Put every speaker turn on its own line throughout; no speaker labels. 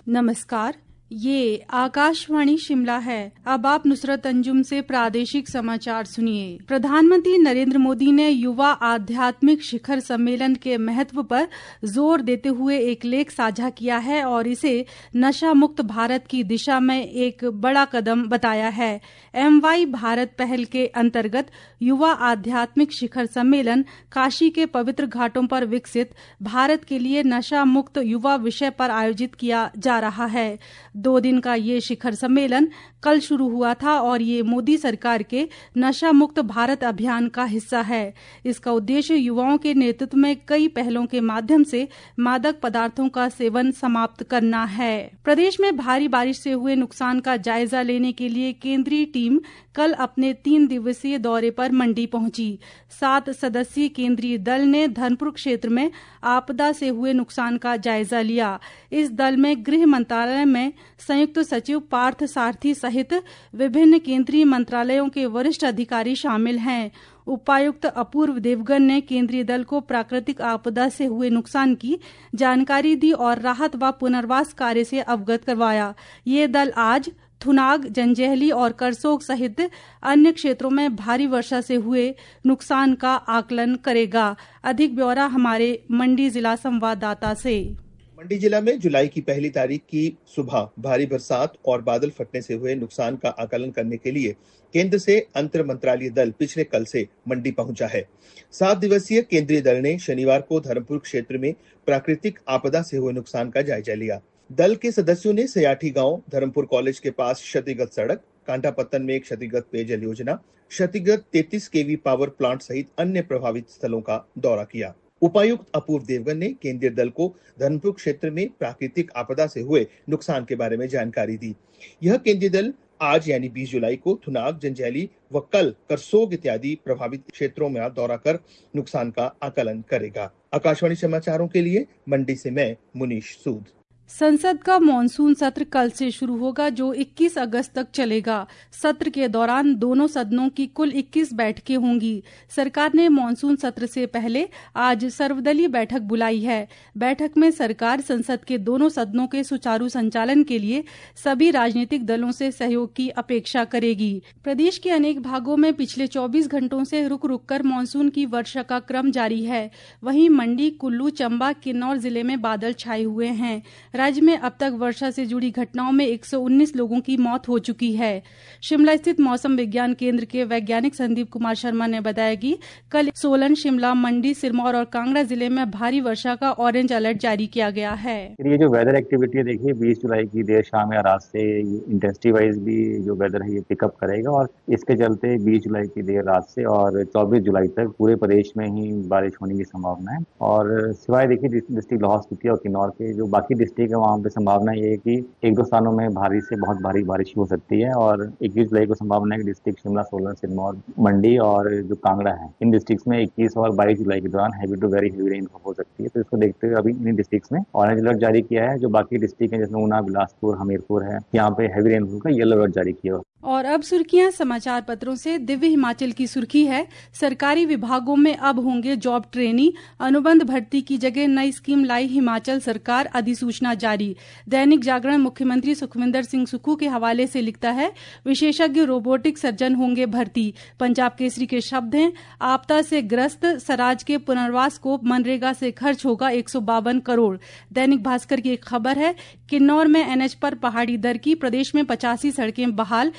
नमस्कार, ये आकाशवाणी शिमला है। अब आप नुसरत अंजुम से प्रादेशिक समाचार सुनिए। प्रधानमंत्री नरेंद्र मोदी ने युवा आध्यात्मिक शिखर सम्मेलन के महत्व पर जोर देते हुए एक लेख साझा किया है और इसे नशा मुक्त भारत की दिशा में एक बड़ा कदम बताया है। MY भारत पहल के अंतर्गत युवा आध्यात्मिक शिखर सम्मेलन काशी के पवित्र घाटों पर विकसित भारत के लिए नशा मुक्त युवा विषय पर आयोजित किया जा रहा है। 2 दिन का ये शिखर सम्मेलन कल शुरू हुआ था और ये मोदी सरकार के नशा मुक्त भारत अभियान का हिस्सा है। इसका उद्देश्य युवाओं के नेतृत्व में कई पहलों के माध्यम से मादक पदार्थों का सेवन समाप्त करना है। प्रदेश में भारी बारिश से हुए नुकसान का जायजा लेने के लिए केंद्रीय टीम कल अपने 3 दिवसीय दौरे पर मंडी पहुंची। 7 सदस्यीय केंद्रीय दल ने धर्मपुर क्षेत्र में आपदा से हुए नुकसान का जायजा लिया। इस दल में गृह मंत्रालय में संयुक्त सचिव पार्थ सारथी सहित विभिन्न केंद्रीय मंत्रालयों के वरिष्ठ अधिकारी शामिल हैं। उपायुक्त अपूर्व देवगन ने केंद्रीय दल को प्राकृतिक आपदा से हुए नुकसान की जानकारी दी और राहत व पुनर्वास कार्य से अवगत करवाया। ये दल आज थुनाग, जंजैहली और करसोग सहित अन्य क्षेत्रों में भारी वर्षा से हुए नुकसान का आकलन करेगा। अधिक ब्यौरा हमारे मंडी जिला संवाददाता से।
मंडी जिला में जुलाई की पहली तारीख की सुबह भारी बरसात और बादल फटने से हुए नुकसान का आकलन करने के लिए केंद्र से अंतर मंत्रालय दल पिछले कल से मंडी पहुंचा है। 7 दिवसीय केंद्रीय दल ने शनिवार को धर्मपुर क्षेत्र में प्राकृतिक आपदा से हुए नुकसान का जायजा लिया। दल के सदस्यों ने सयाठी गांव, धर्मपुर कॉलेज के पास क्षतिग्रस्त सड़क, कांटापत्तन में क्षतिग्रस्त पेयजल योजना, क्षतिग्रस्त 33 kV पावर प्लांट सहित अन्य प्रभावित स्थलों का दौरा किया। उपायुक्त अपूर्व देवगन ने केंद्रीय दल को धर्मपुर क्षेत्र में प्राकृतिक आपदा से हुए नुकसान के बारे में जानकारी दी। यह केंद्रीय दल आज यानी 20 जुलाई को थुनाग, जंजैहली व कल करसोग इत्यादि प्रभावित क्षेत्रों में दौरा कर नुकसान का आकलन करेगा। आकाशवाणी समाचारों के लिए मंडी से मैं मुनीश सूद।
संसद का मॉनसून सत्र कल से शुरू होगा जो 21 अगस्त तक चलेगा। सत्र के दौरान दोनों सदनों की कुल 21 बैठकें होंगी। सरकार ने मॉनसून सत्र से पहले आज सर्वदलीय बैठक बुलाई है। बैठक में सरकार संसद के दोनों सदनों के सुचारू संचालन के लिए सभी राजनीतिक दलों से सहयोग की अपेक्षा करेगी। प्रदेश के अनेक भागों में पिछले 24 घंटों से रुक रुक कर मानसून की वर्षा का क्रम जारी है। वहीं मंडी, कुल्लू, चंबा, किन्नौर जिले में बादल छाए हुए हैं। राज्य में अब तक वर्षा से जुड़ी घटनाओं में 119 लोगों की मौत हो चुकी है। शिमला स्थित मौसम विज्ञान केंद्र के वैज्ञानिक संदीप कुमार शर्मा ने बताया कि कल सोलन, शिमला, मंडी, सिरमौर और कांगड़ा जिले में भारी वर्षा का ऑरेंज अलर्ट जारी किया गया है।
ये जो वेदर एक्टिविटी है, देखिए 20 जुलाई की देर शाम या रात से इंटेंसिटी वाइज भी जो वेदर है ये पिकअप करेगा और इसके चलते 20 जुलाई की देर रात से और 24 जुलाई तक पूरे प्रदेश में ही बारिश होने की संभावना है। और सिवाय देखिए डिस्ट्रिक्ट लाहौल स्पीति और किन्नौर के जो बाकी डिस्ट्रिक्ट है वहाँ पे संभावना ये है कि 1-2 स्थानों में भारी से बहुत भारी बारिश हो सकती है। और 21 जुलाई को संभावना है कि डिस्ट्रिक्ट शिमला, सोलन, सिरमौर, मंडी और जो कांगड़ा है इन डिस्ट्रिक्ट्स में 21 और 22 जुलाई के दौरान heavy to very heavy rain हो सकती है। तो इसको देखते हुए अभी इन डिस्ट्रिक्ट्स में ऑरेंज अलर्ट जारी किया है। जो बाकी डिस्ट्रिक्ट है जैसे ऊना, बिलासपुर, हमीरपुर है, यहाँ पे हैवी रेनफॉल का येलो अलर्ट जारी किया।
और अब सुर्खियां समाचार पत्रों से। दिव्य हिमाचल की सुर्खी है, सरकारी विभागों में अब होंगे जॉब ट्रेनी, अनुबंध भर्ती की जगह नई स्कीम लाई हिमाचल सरकार, अधिसूचना जारी। दैनिक जागरण मुख्यमंत्री सुखविंदर सिंह सुक्खू के हवाले से लिखता है, विशेषज्ञ रोबोटिक सर्जन होंगे भर्ती। पंजाब केसरी के शब्द हैं, आपदा से ग्रस्त सराज के पुनर्वास को मनरेगा से खर्च होगा 152 करोड़। दैनिक भास्कर की एक खबर है, किन्नौर में NH पर पहाड़ी दर की, प्रदेश में 85 सड़कें बहाल,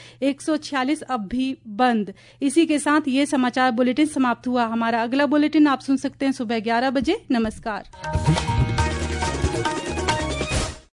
146 अब भी बंद। इसी के साथ ये समाचार बुलेटिन समाप्त हुआ। हमारा अगला बुलेटिन आप सुन सकते हैं सुबह 11 बजे। नमस्कार।